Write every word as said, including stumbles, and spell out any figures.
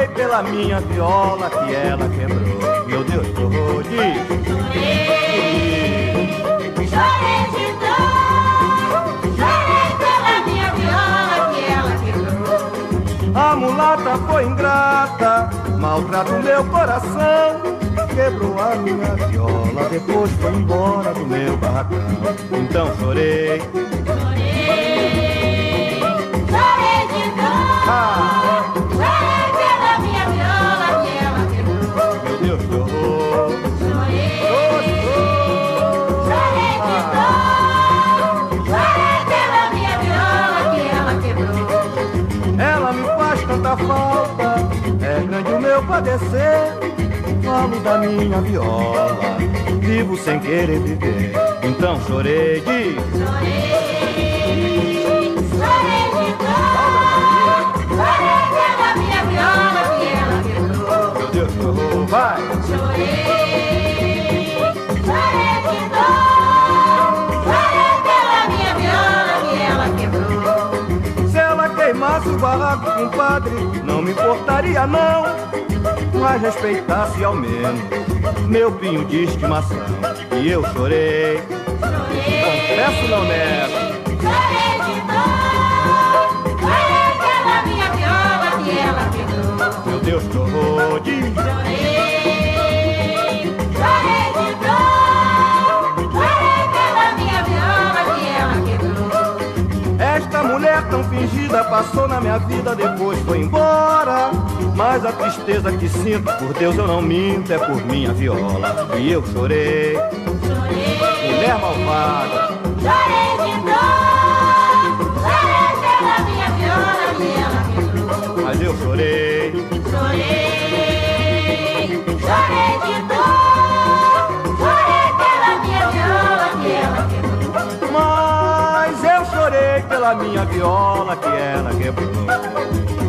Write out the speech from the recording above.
chorei pela minha viola que ela quebrou. Meu Deus, que horror, diz. Chorei, chorei de dor, chorei pela minha viola que ela quebrou. A mulata foi ingrata, maltrata o meu coração. Quebrou a minha viola, depois foi embora do meu barracão. Então chorei, chorei, chorei de dor, ah, chorei pela minha viola que ela quebrou. meu Deus, que horror. Chorei, Oh, chorei de dor, chorei pela minha viola que ela quebrou. ela me faz tanta falta, é grande o meu padecer. Falo da minha viola, vivo sem querer viver. Então chorei, diz. Chorei, chorei de dor, chorei pela minha viola que ela quebrou. Meu Deus, que horror, vai. Chorei, chorei de dor, chorei pela minha viola que ela quebrou. Se ela queimasse o barraco, compadre, não me importaria não. Mas respeitasse ao menos meu pinho de estimação. E eu chorei, confesso, não nego. Chorei de dor, chorei pela minha viola que ela quebrou. Meu Deus, que horror, diz. Chorei, chorei de dor, chorei pela minha viola que ela quebrou. Esta mulher tão fingida passou na minha vida, depois foi embora. Mas a tristeza que sinto, por Deus eu não minto, é por minha viola. E eu chorei, Chorei, mulher malvada. chorei de dor, chorei pela minha viola que ela quebrou. Mas eu chorei, Chorei, chorei de dor, chorei pela minha viola que ela quebrou. mas eu chorei pela minha viola que ela quebrou.